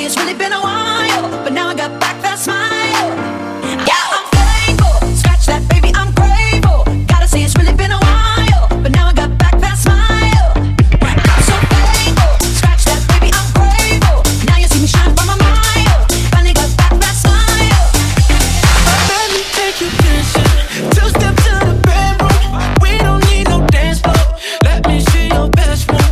see it's really been a while, but now I got back that smile. Yeah, I'm thankful. Scratch that, baby, I'm grateful. Gotta say it's really been a while, but now I got back that smile. I'm so thankful. Scratch that, baby, I'm grateful. Now you see me shine from a mile. Finally got back that smile. Let me take you dancing. Two steps to the bedroom. We don't need no dance floor. Let me see your best move.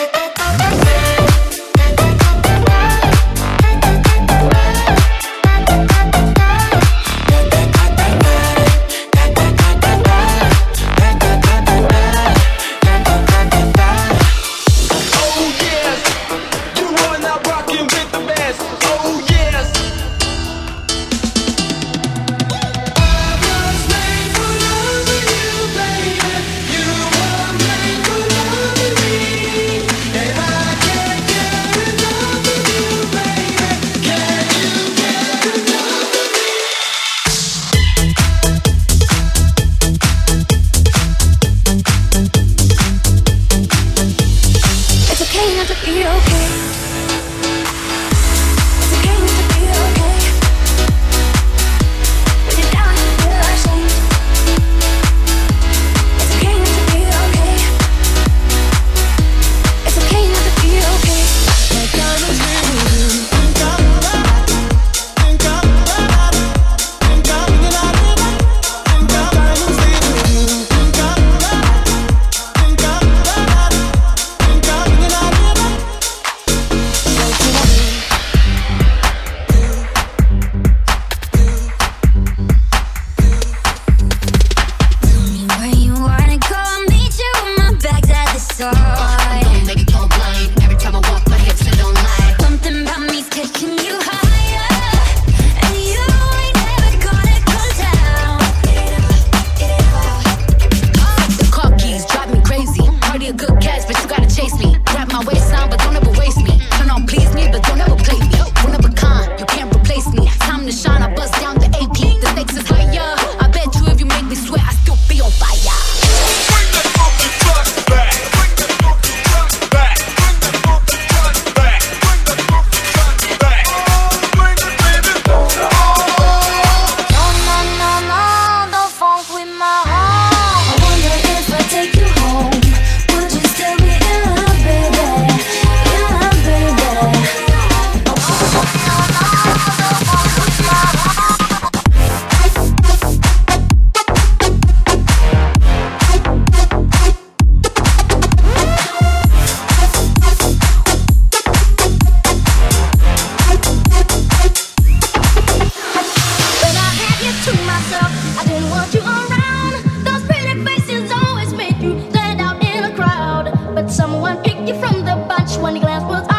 I didn't want you around. Those pretty faces always make you stand out in a crowd. But someone picked you from the bunch when your glance was